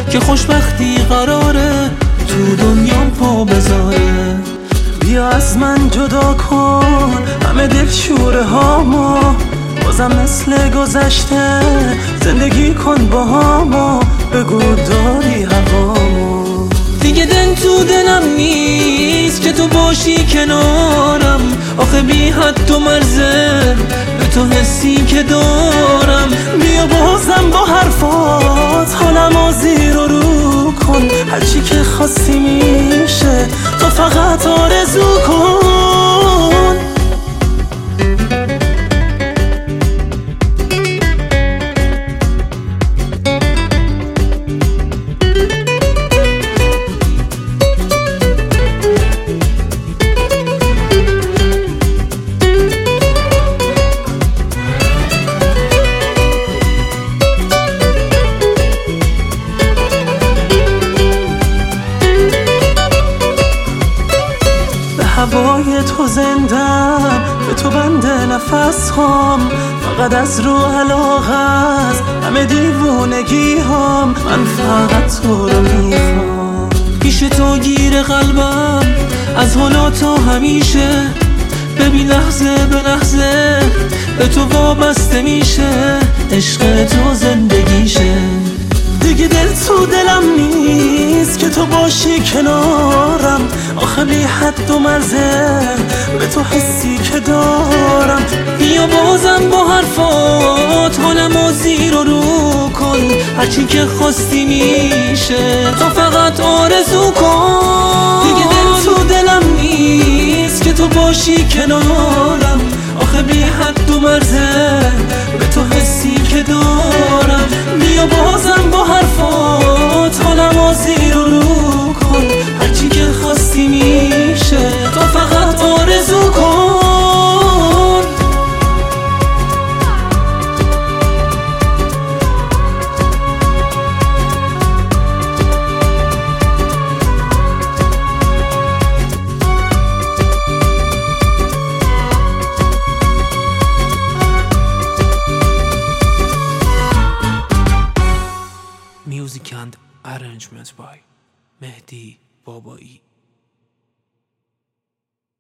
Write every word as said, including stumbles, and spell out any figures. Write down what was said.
که خوشبختی قراره تو دنیام پا بذاره. بیا از من جدا کن همه دلشوره هامو، بازم مثل گذشته زندگی کن با هامو، بگو داری هوامو. دیگه دل تو دلم نیست که تو باشی کنارم، آخه بی حد و مرزه به تو حسی که دارم. بیا بازم با حرفات حالمو زیر و رو کن، هرچی که خواستی میشه تو فقط آرزو کن. هوای تو زندم، به تو بنده نفس هم، فقط از رو علاقه است همه دیوونگی هم. من فقط تو رو میخوام، پیش تو گیر قلبم از حالا تا همیشه. ببین لحظه به لحظه به تو وابسته میشه، عشق تو زندگیشه. دیگه دل تو دلم نیست که تو باشی کنارم، آخه بی حد و مرزه به تو حسی که دارم. بیا بازم با حرفات حالمو زیر و رو کن، هرچی که خواستی میشه تو فقط آرزو کن. دیگه دل تو دلم نیست که تو باشی کنارم، آخه بی حد و مرزه به تو حسی که دارم. بیا بازم با حرفات حالمو زیر و رو کن، هرچی که خواستی میشه تو فقط آرزو کن. Music and arrangement by Mehdi Babایی.